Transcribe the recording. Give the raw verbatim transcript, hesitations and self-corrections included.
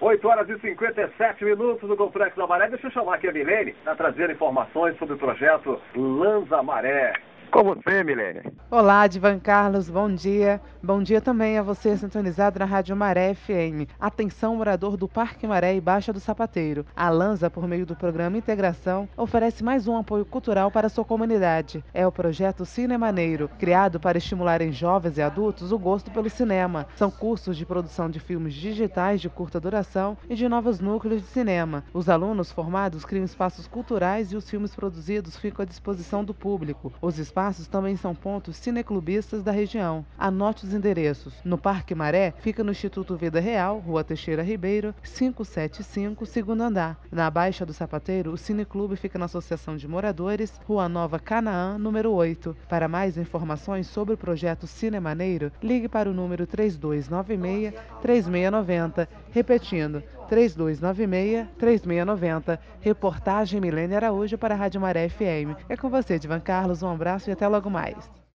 oito horas e cinquenta e sete minutos no Complexo da Maré. Deixa eu chamar aqui a Milene para trazer informações sobre o projeto Lanza Maré. Com você, Milene. Olá, Divan Carlos, bom dia. Bom dia também a você sintonizado na Rádio Maré F M. Atenção, morador do Parque Maré e Baixa do Sapateiro. A Lanza, por meio do programa Integração, oferece mais um apoio cultural para a sua comunidade. É o projeto Cinemaneiro, criado para estimular em jovens e adultos o gosto pelo cinema. São cursos de produção de filmes digitais de curta duração e de novos núcleos de cinema. Os alunos formados criam espaços culturais e os filmes produzidos ficam à disposição do público. Os espaços Os espaços também são pontos cineclubistas da região. Anote os endereços. No Parque Maré, fica no Instituto Vida Real, Rua Teixeira Ribeiro, quinhentos e setenta e cinco, segundo andar. Na Baixa do Sapateiro, o Cineclube fica na Associação de Moradores, Rua Nova Canaã, número oito. Para mais informações sobre o projeto Cinemaneiro, ligue para o número três dois nove seis, três seis nove zero. Repetindo, três dois nove seis, três seis nove zero. Reportagem Milene Araújo para a Rádio Maré F M. É com você, Divan Carlos. Um abraço e até logo mais.